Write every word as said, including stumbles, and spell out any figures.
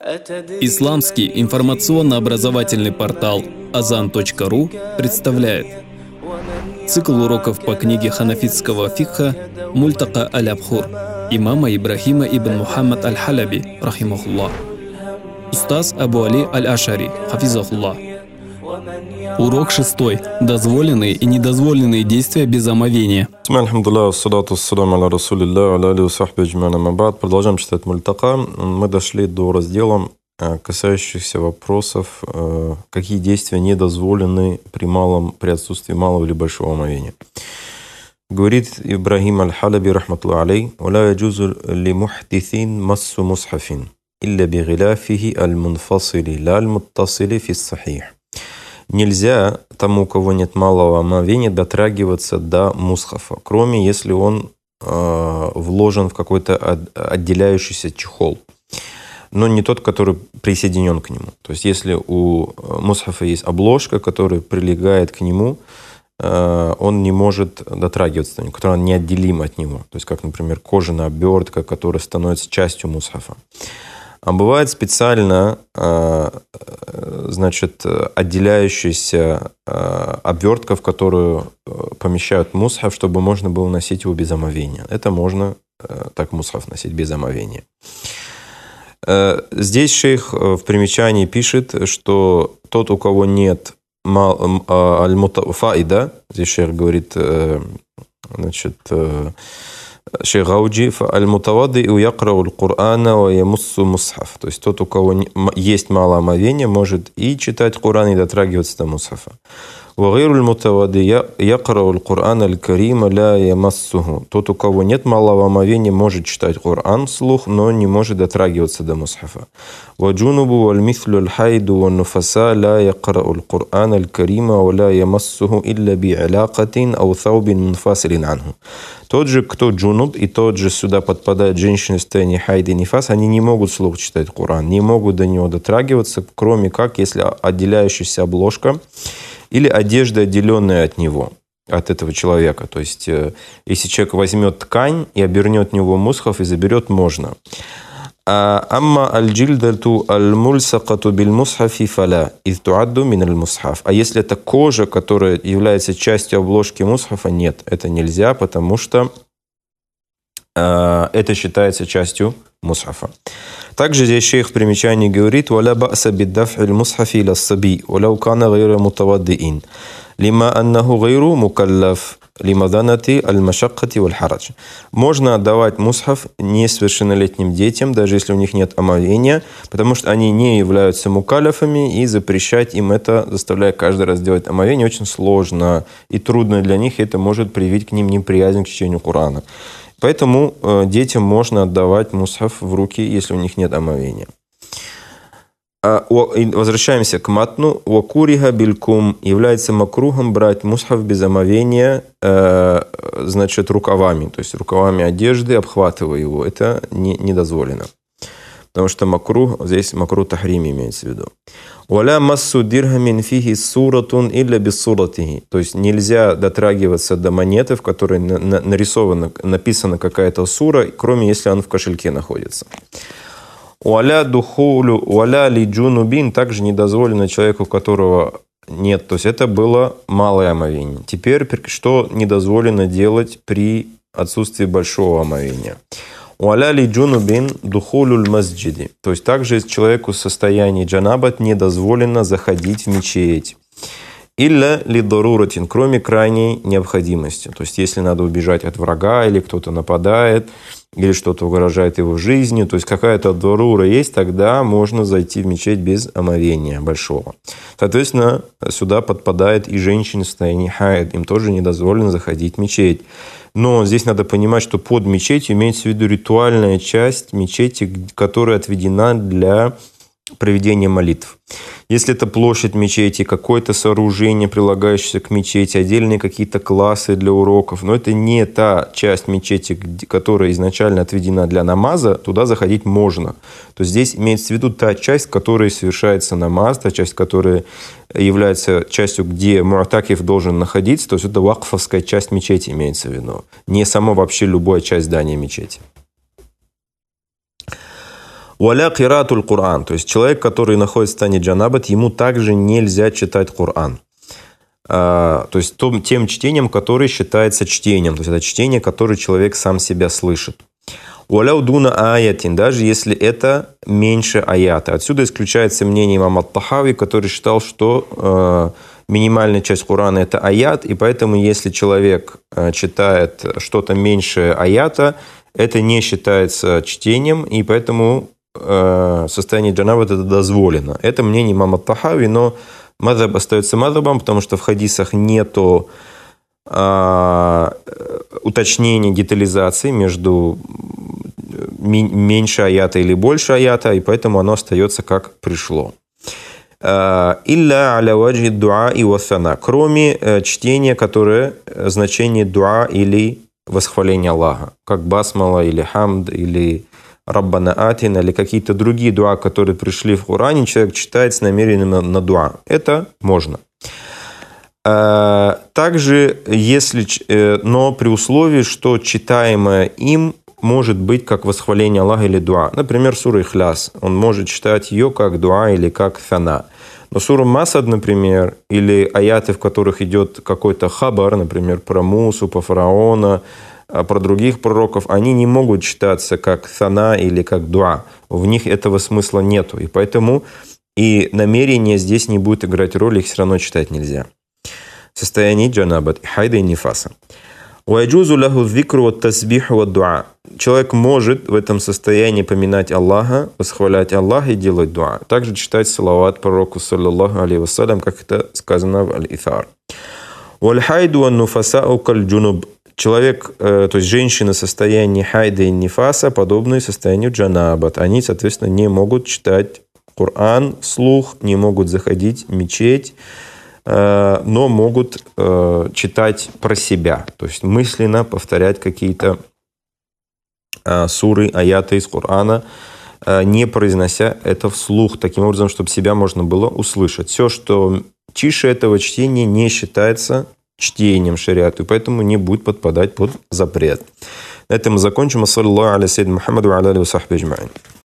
Исламский информационно-образовательный портал азан точка ру представляет цикл уроков по книге ханафитского фикха «Мультака аль-Абхур» имама Ибрахима ибн Мухаммад аль-Халяби, рахимахуллах. Устаз Абу Али аль-Ашари, хафизахуллах. Урок шестой. Дозволенные и недозволенные действия без омовения. Продолжаем читать Мультака. Мы дошли до раздела, касающихся вопросов, какие действия недозволены при малом, при отсутствии малого или большого омовения. Говорит Ибрахим аль-Халяби, рахматуллах алей: «Валя яджузу ли мухдисин массу мусхафин, илля би гиляфихи аль-мунфасили, ля аль-муттасили фи ссахих». Нельзя тому, у кого нет малого омовения, дотрагиваться до мусхафа, кроме если он э, вложен в какой-то отделяющийся чехол, но не тот, который присоединен к нему. То есть если у мусхафа есть обложка, которая прилегает к нему, э, он не может дотрагиваться до него, которая неотделима от него. То есть как, например, кожаная обертка, которая становится частью мусхафа. А бывает специально, значит, отделяющаяся обвертка, в которую помещают мусхаф, чтобы можно было носить его без омовения. Это можно так мусхаф носить без омовения. Здесь шейх в примечании пишет, что тот, у кого нет аль-мутафаида, здесь шейх говорит, значит, Шейх Гауджи, аль-мутавадди якрау аль-Кур'ана ва ямуссу мусхаф. То есть тот, у кого есть мало омовения, может и читать Кур'ан, и дотрагиваться до мусхафа. Ва гайру аль-мутавадди якрау аль-Кур'ан аль-Карима ля ямассуху. Тот, у кого нет малого омовения, может читать Кур'ан вслух, но не может дотрагиваться до мусхафа. Ва джунубу валь-митhlу аль-хайду ван-нуфаса ля якрау аль-Кур'ан аль-Карима ва ля ямассуху илля би-алякатин ау таубин мунфасилин анху. Тот же, кто джунуб, и тот же сюда подпадает женщины в состоянии хайд и нифас, они не могут вслух читать Кур'ан, не могут до него дотрагиваться, кроме как, если отделяющаяся обложка или одежда, отделенная от него, от этого человека. То есть, если человек возьмет ткань и обернет в него мусхаф и заберет, можно. Амма аль-джильдату аль-мульсакату биль-мусхафи фаля из туадду мин аль-мусхаф. А если это кожа, которая является частью обложки мусхафа, нет, это нельзя, потому что э, это считается частью мусхафа. Также здесь шейх в примечании говорит: «Валя ба'са биддаф'и аль-мусхафи ила ссаби, валяу кана гайра мутаваддиин, лима аннаху гайру мукаллаф». Можно отдавать мусхаф несовершеннолетним детям, даже если у них нет омовения, потому что они не являются мукалляфами, и запрещать им это, заставляя каждый раз делать омовение, очень сложно и трудно для них, и это может привить к ним неприязнь к чтению Кур'ана. Поэтому э, детям можно отдавать мусхаф в руки, если у них нет омовения. Возвращаемся к матну. «Вакуриха билькум» является макрухом брать мусхаф без омовения, э, значит, рукавами, то есть рукавами одежды, обхватывая его. Это не, не дозволено. Потому что макрух, здесь макрух тахрим имеется в виду. «Валя массу дирхамин фихи суратун илля без суратихи». То есть нельзя дотрагиваться до монеты, в которой нарисована, написана какая-то сура, кроме если она в кошельке находится. «Уаля духулю, уаля ли джунубин» также не дозволено человеку, у которого нет. То есть это было малое омовение. Теперь что недозволено делать при отсутствии большого омовения? «Уаля ли джунубин духулю масджиди». То есть также человеку в состоянии джанабат недозволено заходить в мечеть. «Илля ли даруратин», кроме крайней необходимости. То есть если надо убежать от врага, или кто-то нападает, или что-то угрожает его жизни, то есть какая-то дарура есть, тогда можно зайти в мечеть без омовения большого. Соответственно, сюда подпадает и женщины в состоянии хайд, им тоже не дозволено заходить в мечеть. Но здесь надо понимать, что под мечетью имеется в виду ритуальная часть мечети, которая отведена для проведения молитв. Если это площадь мечети, какое-то сооружение, прилагающееся к мечети, отдельные какие-то классы для уроков, но это не та часть мечети, которая изначально отведена для намаза, туда заходить можно. То есть здесь имеется в виду та часть, в которой совершается намаз, та часть, которая является частью, где муатакиф должен находиться, то есть это вакфовская часть мечети имеется в виду, не сама вообще любая часть здания мечети. «Валя киратуль Кур'ан», то есть человек, который находится в состоянии джанабат, ему также нельзя читать Кур'ан. То есть тем чтением, которое считается чтением, то есть это чтение, которое человек сам себя слышит. «Валя удуна аятин», даже если это меньше аята. Отсюда исключается мнение имама ат-Тахави, который считал, что минимальная часть Кур'ана – это аят, и поэтому, если человек читает что-то меньше аята, это не считается чтением, и поэтому э, состояние джанабат это дозволено. Это мнение имама ат-Тахави, но мазхаб остается мазхабом, потому что в хадисах нету э, уточнения, детализации между меньше аята или больше аята, и поэтому оно остается как пришло. «Илля аля ваджи дуа и вассана», кроме э, чтения, которое э, значение дуа или восхваление Аллаха, как басмала или хамд, или раббана атина, или какие-то другие дуа, которые пришли в Коране, человек читает с намерением на, на дуа. Это можно. А, также, если, но при условии, что читаемое им может быть как восхваление Аллаха или дуа. Например, сура Ихляс. Он может читать ее как дуа или как сана. Но сура Масад, например, или аяты, в которых идет какой-то хабар, например, про Мусу, про фараона, про других пророков, они не могут читаться как сана или как дуа. В них этого смысла нету. И поэтому и намерение здесь не будет играть роль, их все равно читать нельзя. Состояние джанабат, хайда и нифаса. «Вайджузу лаху зикру ват тасбиху ват дуа». Человек может в этом состоянии поминать Аллаха, восхвалять Аллаха и делать дуа. Также читать салават пророку, саллаллаху алейхи вассалям, как это сказано в Аль-Ithar. «Валь-хайду ван нуфасау каль-джунуб». Человек, то есть женщины в состоянии хайда и нифаса, подобные состоянию джанабат. Они, соответственно, не могут читать Коран вслух, не могут заходить в мечеть, но могут читать про себя, то есть мысленно повторять какие-то суры, аяты из Корана, не произнося это вслух, таким образом, чтобы себя можно было услышать. Все, что тише этого чтения, не считается чтением шариата, и поэтому не будет подпадать под запрет. На этом мы закончим. Ассаляму алейкум Мухаммаду ва аля алихи ва сахбихи аджмаин.